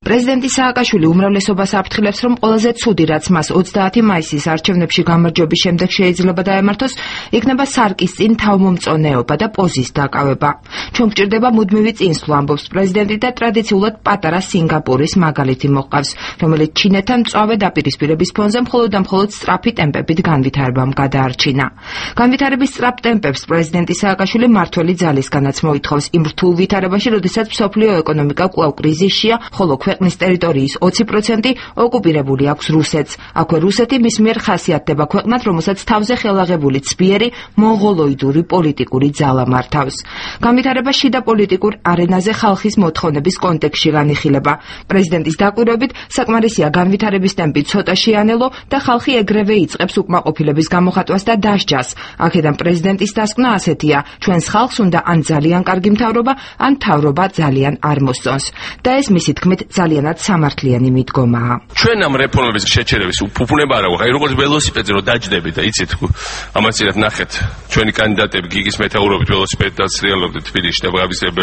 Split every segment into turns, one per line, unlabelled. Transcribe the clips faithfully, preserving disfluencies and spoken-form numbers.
პრეზიდენტი სააკაშვილი უმრავლესობას აფრთხილებს, რომ ყველაზე ცუდი, რაც მას ოცდაათი მაისის არჩევნებში გამარჯვების შემდეგ შეიძლება დაემართოს, იქნება სარკის წინ თავმომწონეობა და პოზის დაკავება. ჩვენ გვჭირდება მუდმივი წინსვლა, ამბობს პრეზიდენტი და ტრადიციულად პატარა სინგაპურის მაგალითი მოყავს, რომელიც ჩინეთთან მწვავე დაპირისპირების ფონზე მხოლოდ და მხოლოდ სწრაფი ტემპებით განვითარებამ გადაარჩინა. განვითარების სწრაფ ტემპებს პრეზიდენტი სააკაშვილი მართველი ძალისგანაც მოითხოვს იმ რთულ ვითარებაში, როდესაც მსოფლიო ეკონომიკა კვლავ კრიზისშია, ხოლო ქვეყნის ტერიტორიის ოცი პროცენტი ოკუპირებული აქვს რუსეთს. აქვე რუსეთი მის მიერ ხასიათდება ქვეყნად, რომელსაც თავზე ხელაღებული ცბიერი მონღოლოიდური პოლიტიკური ძალა მართავს. განვითარება შიდა პოლიტიკურ არენაზე ხალხის მოთხოვნების კონტექსტში განიხილება. პრეზიდენტის დაკვირვებით საკმარისია განვითარების ტემპი ცოტა შეანელო და ხალხი ეგრევე იწყებს უკმაყოფილების გამოხატვას და დასჯას. აქედან პრეზიდენტის დასკვნა ასეთია: ჩვენს ხალხს უნდა ან ძალიან კარგი მთავრობა, ან მთავრობა ძალიან არ მოსწონს. და ეს მისი თქმით ძალიანად სამართლიანი მიდგომაა.
ჩვენ ამ რეფორმების შეჩერების უფუნება არა ვაყავ, როგორც ველოსიპედზე რომ დაჯდები და იცით, ამას ერთად ნახეთ. ჩვენი კანდიდატები გიგის მეთაურობით ველოსიპედს რეალობდნენ თბილისში და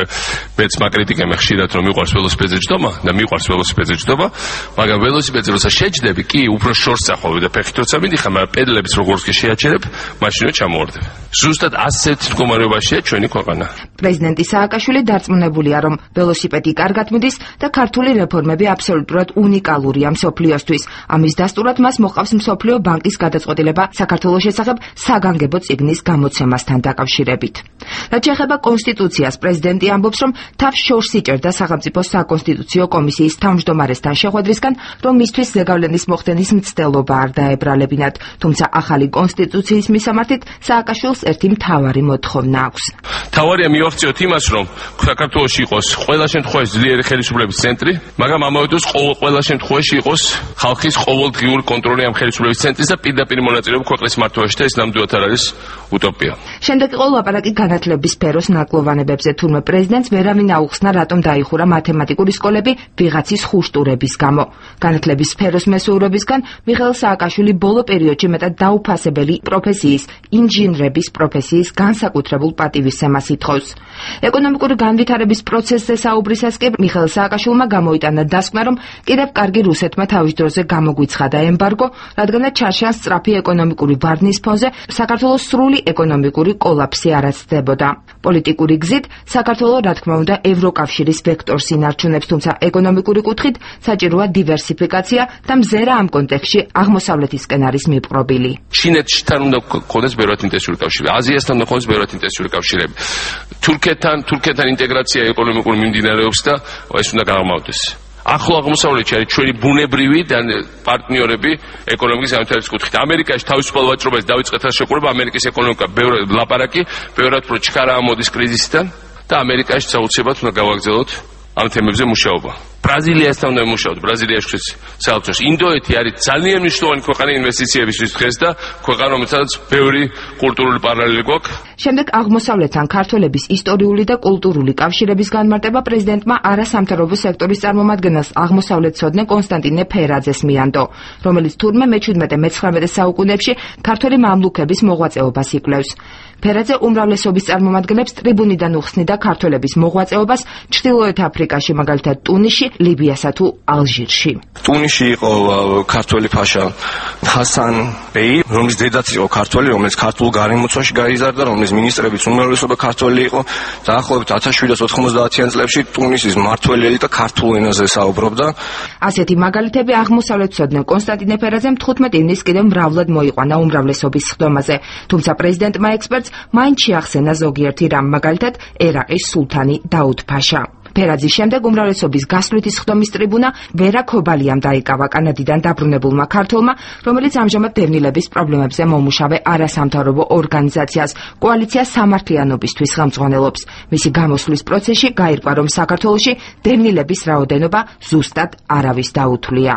მეც მაკრიტიკემ ხშირად რომ მიყვარს ველოსიპედზე ჯდომა და მიყვარს ველოსიპედზე ჯდომა, მაგრამ ველოსიპედზე როცა შეჯდები, კი უფრო შორს ახავე და ფეხით როცა მიდიხარ, მაგრამ პედლებს როგორც კი შეაჩერებ, მაშინვე ჩამოვარდებ. ზუსტად ასეთ მდგომარეობაშია ჩვენი ქვეყანა.
პრეზიდენტი სააკაშვილი დარწმუნებულია, რომ ველოსიპედი კარგად მიდის და ქართული რეფორმები აბსოლუტურად უნიკალურია მსოფლიოსთვის. ამის დასტურად მას მოყავს მსოფლიო ბანკის გადაწყვეტილება საქართველოს შესახებ საგანგებო წიგნის გამოცემასთან დაკავშირებით. რაც შეეხება კონსტიტუციას, პრეზიდენტი ამბობს, რომ თავს შორს იჭერდა სახელმწიფო საკონსტიტუციო კომისიის თავმჯდომარესთან შეხვედრისგან, რომ მისთვის ზეგავლენის მოხდენის მცდელობა არ დაებრალებინათ, თუმცა ახალი კონსტიტუციის მისამართით სააკაშვილს ერთი მთავარი მოთხოვნა აქვს.
თავარია მივახციოთ იმას, რომ საქართველოში იყოს ყველა შემთხვევაში ძლიერი ხელისუფლების ცენტრი, მაგრამ ამავე დროს ყველა შემთხვევაში იყოს ხალხის ყოველდღიური კონტროლი ამ ხელისუფლების ცენტრის და პირდაპირ მონაწილეობა ქვეყნის მართვაში და ეს ნამდვილად არ არის უტოპია.
შემდეგ იყო ლაპარაკი განათლების სფეროს ნაკლოვანებებზე, თურმე პრეზიდენტს ვერავინ აუხსნა, რატომ დაიხურა მათემატიკური სკოლები ვიღაცის ხუშტურების გამო. განათლების სფეროს მესვეურებისგან მიხეილ სააკაშვილი ბოლო პერიოდში მეტად დაუფასებელი პროფესიის, ინჟინრების პროფესიის განსაკუთრებულ პატივისცემას ითხოვს. ეკონომიკური განვითარების პროცესზე საუბრისას კი მიხეილ სააკაშვილმა გამოიტანა დასკვნა, რომ კიდევ კარგი რუსეთმა თავის დროზე გამოგვიცხადა ემბარგო, რადგანაც ჩარჩენს სწრაფი ეკონომიკური ვარდნის ფონზე საქართველოს სრული ეკონომიკური კოლაფსი არაცდებოდა. პოლიტიკური გზით საქართველოს რა თქმა უნდა ევროკავშირის ვექტორს ინარჩუნებს, თუმცა ეკონომიკური კუთხით საჭიროა დივერსიფიკაცია და მზერა ამ კონტექსტში აღმოსავლეთისკენ არის მიპყრობილი.
ჩინეთთან უნდა გქონდეს ბევრად ინტენსიური კავშირი, აზიასთან უნდა გქონდეს ბევრად ინტენსიური კავშირები. თურქეთთან, თურქეთთან ინტეგრაცია ეკონომიკური მიმდინარეობს და ეს უნდა გაღრმავდეს. ახლო აღმოსავლეთში არის ჩვენი ბუნებრივი და პარტნიორები ეკონომიკის განვითარების კუთხით. ამერიკაში თავისუფალ ვაჭრობას დაიწყეთ შეყურება, ამერიკის ეკონომიკა ბევრად ლაპარაკი, ბევრად უფრო ჩქარა ამოდის კრიზისიდან და ამერიკაში საოცრებად უნდა გავაგზავნოთ ამ თემებზე მუშაობა. ბრაზილიასთან უნდა მუშაობთ, ბრაზილიაშიც საერთოდ. ინდოეთი არის ძალიან მნიშვნელოვანი ქვეყანა ინვესტიციებისთვის დღეს და ქვეყანა, რომელსაც ბევრი კულტურული პარალელი გვაქვს.
შემდეგ აღმოსავლეთთან ქართველების ისტორიული და კულტურული კავშირების განმარტება პრეზიდენტმა არასამთავრობო სექტორის წარმომადგენელს აღმოსავლეთცოდნე კონსტანტინე ფერაძეს მიანდო, რომელიც თურმე მეჩვიდმეტე მეცხრამეტე საუკუნეებში ქართველი მამლუქების მოღვაწეობას იკვლევს. ფერაძე უმრავლესობის წარმომადგენლებს ტრიბუნიდან უხსნიდა ქართველების მოღვაწეობას ჩრდილოეთ აფრიკაში, მაგალითად ტუნისში, ლიბიასა თუ ალჟირში.
ტუნისში იყო ქართველი ფაშა ჰასან ბეი, რომლის დედაც იყო ქართველი, რომელიც ქართულ გარემოცვაში გაიზარდა, რომლის მინისტრებიც უმრავლესობა ქართველი იყო. დაახლოებით ათას შვიდსათ ოთხმოცდაათიან წლებში ტუნისის მმართველი ელიტა ქართულ ენაზე საუბრობდა.
ასეთი მაგალითები აღმოსავლეთცოდნე კონსტანტინე ფერაძემ თხუთმეტ ივნისს კიდევ მრავლად მოიყვანა უმრავლესობის სხდომაზე, თუმცა პრეზიდენტმა ექსპერტს მაინც შეახსენა ზოგიერთი რამ, მაგალითად ერაყის სულთანი დაუდ ფაშა. ფერაძის შემდეგ უმრავლესობის გასვლითი სხდომის ტრიბუნა ვერა ქობალიამ დაიკავა კანადიდან დაბრუნებულმა ქართველმა, რომელიც ამჟამად დევნილების პრობლემებზე მომუშავე არასამთავრობო ორგანიზაციას კოალიცია სამართლიანობისთვის ხელმძღვანელობს. მისი გამოსვლის პროცესში გაირკვა, რომ საქართველოში დევნილების რაოდენობა ზუსტად არავის დაუთვლია.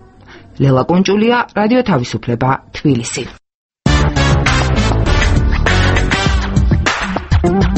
ლელა კუნჭულია, რადიო თავისუფლება, თბილისი.